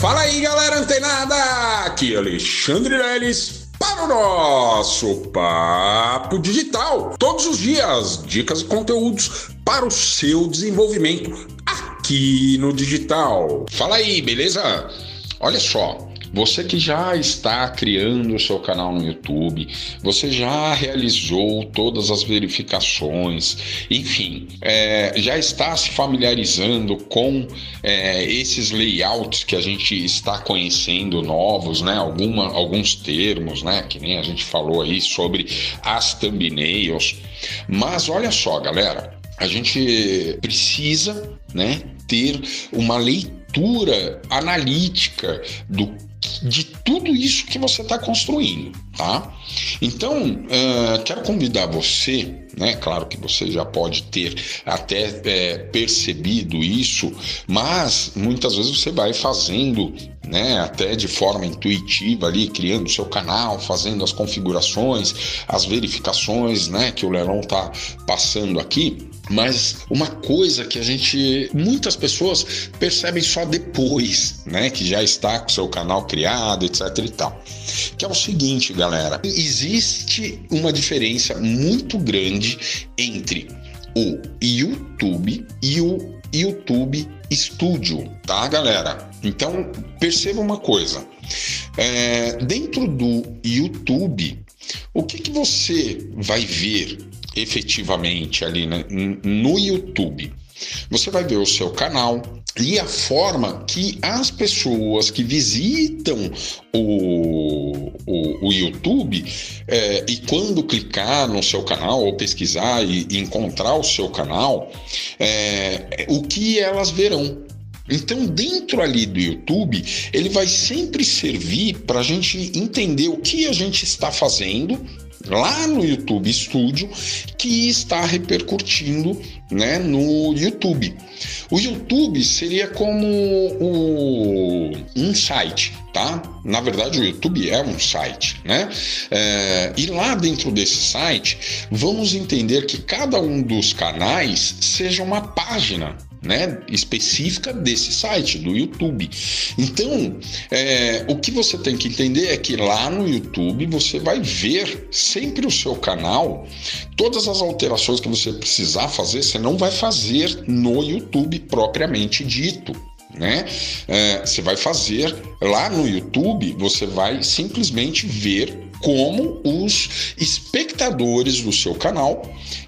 Fala aí, galera antenada! Aqui é Alexandre Leles para o nosso Papo Digital. Todos os dias, dicas e conteúdos para o seu desenvolvimento aqui no digital. Fala aí, beleza? Olha só. Você que já está criando o seu canal no YouTube, você já realizou todas as verificações, enfim, já está se familiarizando com esses layouts que a gente está conhecendo novos, né? Alguns termos, né? Que nem a gente falou aí sobre as thumbnails. Mas olha só, galera, a gente precisa, né, ter uma leitura analítica de tudo isso que você está construindo, tá? Então, quero convidar você, né? Claro que você já pode ter até percebido isso, mas muitas vezes você vai fazendo, né? Até de forma intuitiva ali, criando o seu canal, fazendo as configurações, as verificações, né? Que o Leilão tá passando aqui. Mas uma coisa que muitas pessoas percebem só depois, né, que já está com o seu canal criado, etc e tal, que é o seguinte, galera, existe uma diferença muito grande entre o YouTube e o YouTube Studio, tá, galera? Então, perceba uma coisa, dentro do YouTube, o que você vai ver efetivamente ali no YouTube? Você vai ver o seu canal e a forma que as pessoas que visitam o YouTube e quando clicar no seu canal ou pesquisar e encontrar o seu canal, o que elas verão. Então, dentro ali do YouTube, ele vai sempre servir para a gente entender o que a gente está fazendo lá no YouTube Studio, que está repercutindo, né, no YouTube. O YouTube seria como um site, tá? Na verdade, o YouTube é um site, né? E lá dentro desse site, vamos entender que cada um dos canais seja uma página, né, específica desse site, do YouTube. Então, o que você tem que entender é que lá no YouTube você vai ver sempre o seu canal, todas as alterações que você precisar fazer, você não vai fazer no YouTube propriamente dito, né? Você vai fazer lá no YouTube, você vai simplesmente ver como os espectadores do seu canal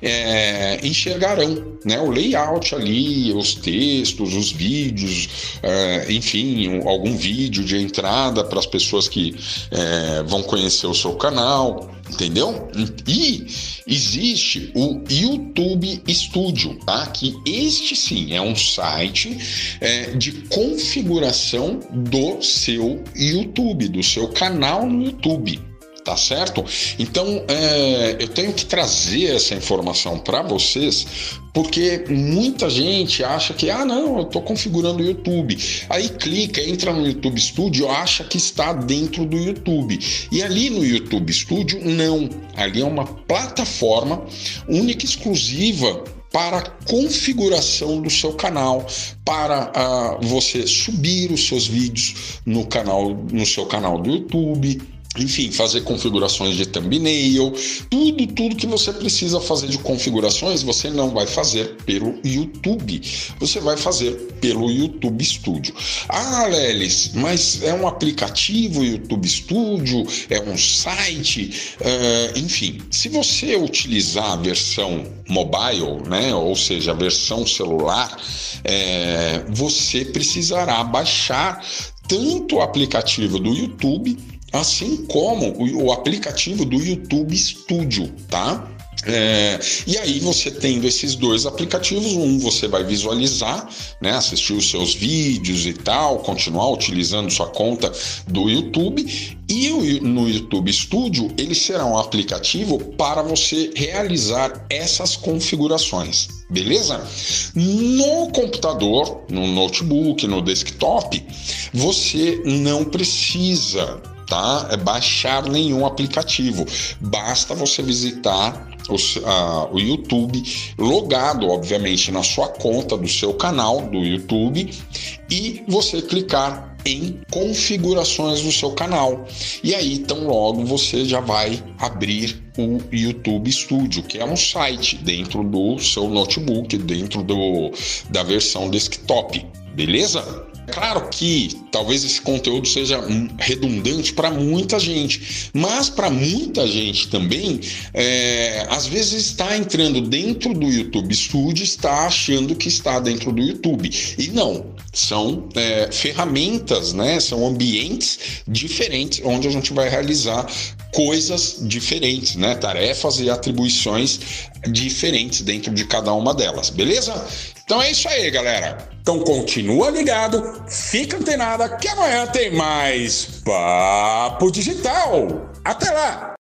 enxergarão, né, o layout ali, os textos, os vídeos, enfim, algum vídeo de entrada para as pessoas que vão conhecer o seu canal, entendeu? E existe o YouTube Studio, tá? Que este sim é um site de configuração do seu YouTube, do seu canal no YouTube. Tá certo? Então, eu tenho que trazer essa informação para vocês, porque muita gente acha que, não, eu estou configurando o YouTube. Aí clica, entra no YouTube Studio, acha que está dentro do YouTube. E ali no YouTube Studio, não. Ali é uma plataforma única e exclusiva para a configuração do seu canal, para você subir os seus vídeos no seu canal do YouTube. Enfim, fazer configurações de thumbnail, tudo que você precisa fazer de configurações, você não vai fazer pelo YouTube, você vai fazer pelo YouTube Studio. Lelis, mas é um aplicativo YouTube Studio, é um site, enfim, se você utilizar a versão mobile, né, ou seja, a versão celular, você precisará baixar tanto o aplicativo do YouTube, assim como o aplicativo do YouTube Studio, tá? E aí você tendo esses dois aplicativos, você vai visualizar, né, assistir os seus vídeos e tal, continuar utilizando sua conta do YouTube, e no YouTube Studio ele será um aplicativo para você realizar essas configurações, beleza? No computador, no notebook, no desktop, você não precisa tá? É baixar nenhum aplicativo. Basta você visitar o YouTube, logado, obviamente, na sua conta do seu canal do YouTube, e você clicar em configurações do seu canal. E aí, tão logo, você já vai abrir o YouTube Studio, que é um site dentro do seu notebook, dentro da versão desktop, beleza? Claro que talvez esse conteúdo seja redundante para muita gente, mas para muita gente também, às vezes está entrando dentro do YouTube Studio, está achando que está dentro do YouTube. E não, são ferramentas, né? São ambientes diferentes onde a gente vai realizar coisas diferentes, né? Tarefas e atribuições diferentes dentro de cada uma delas, beleza? Então é isso aí, galera. Então continua ligado, fica antenada que amanhã tem mais Papo Digital. Até lá!